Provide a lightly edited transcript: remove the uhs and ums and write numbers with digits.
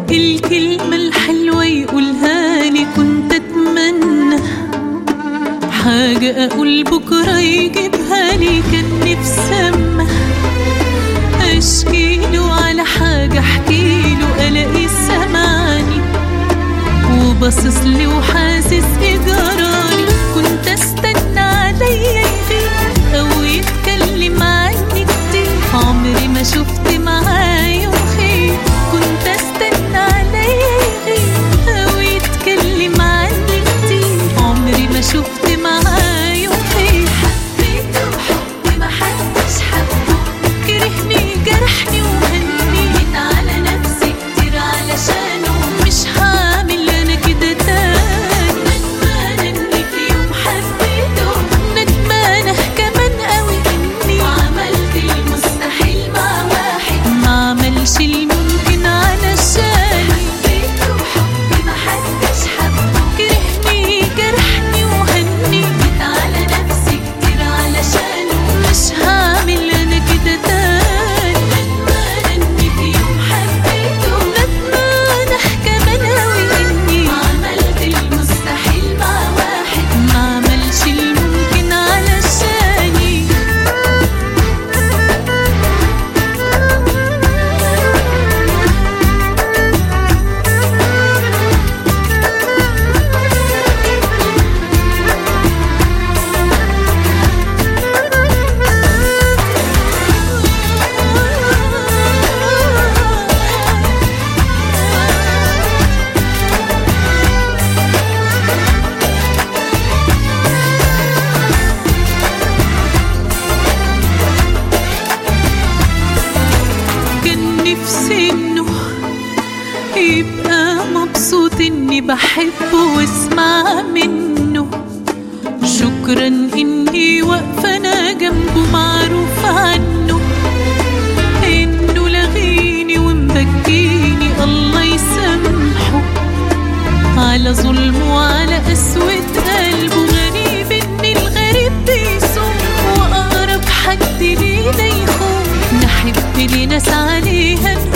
الكلمة الحلوة يقولها لي كنت أتمنى حاجة أقول بكرة يجيبها لي، كان نفسي أما أشكيله على حاجة أحكيله ألاقي سمعني وباصص لي وحاسس إجراري. كنت أستنى عليا يغيب أو يتكلم عني كتير، عمري ما شفت معايا وخير. كنت أستنى عليا يغيب أو يتكلم عني كتير، عمري ما شفت معايا وخير. حبيته حب ما حدش حبه، كرهني جرحني وهني، جيت على نفسي كتير علشانه، مش هعمل أنا كده تاني. ندمانة إني في يوم حبيته، ندمانة كمان قوي إني عملت المستحيل مع واحد ما عملش الممكن علشاني. حبيته حب ما حدش حبه، كرهني جرحني وهني، جيت على نفسي كتير علشانه، مش هعمل أنا كده تاني. ندمانة إني في يوم حبيته، ندمانة كمان قوي إني عملت المستحيل مع واحد ما عملش الممكن علشاني. كان نفسي إنه يبقى مبسوط إني بحبه واسمع منه شكرا إني واقفة أنا جنبه، معروف عنه إنه لغيني ومبكيني، الله يسامحه على ظلمه وعلى قسوة قلبه. غريب إن الغريب بيصوم وأقرب حد لينا يخون، نحب لناس عليها